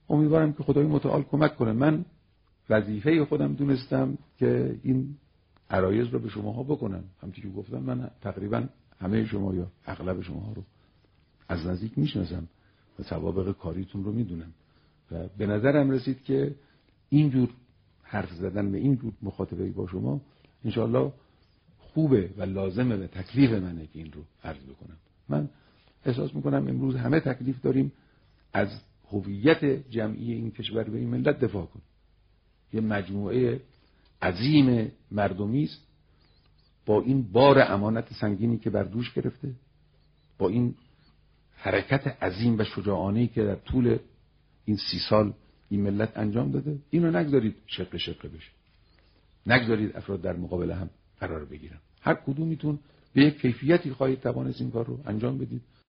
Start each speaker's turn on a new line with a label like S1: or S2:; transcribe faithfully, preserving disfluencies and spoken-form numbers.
S1: امیدوارم که خدای متعال کمک کنه. من وظیفه خودم دونستم که این عرایض رو به شماها بکنم. همونطور که گفتم من تقریبا همه شما یا اغلب شماها رو از نزدیک میشناسم و سوابق کاریتون رو میدونم و به نظرم رسید که اینجور حرف زدن به اینجور مخاطبه با شما انشاءالله خوبه و لازمه و تکلیف منه که این رو عرض بکنم. من احساس میکنم امروز همه تکلیف داریم از هویت جمعی این کشور به این ملت دفاع کنیم. یه مجموعه عظیم مردمی است با این بار امانت سنگینی که بر دوش گرفته، با این حرکت عظیم و شجاعانه‌ای که در طول این سی سال این ملت انجام داده. اینو نگذارید شقه شقه بشه، نگذارید افراد در مقابل هم قرار بگیرن. هر کدومتون به یک کیفیتی خواهید توانست این کار رو انجام بدید.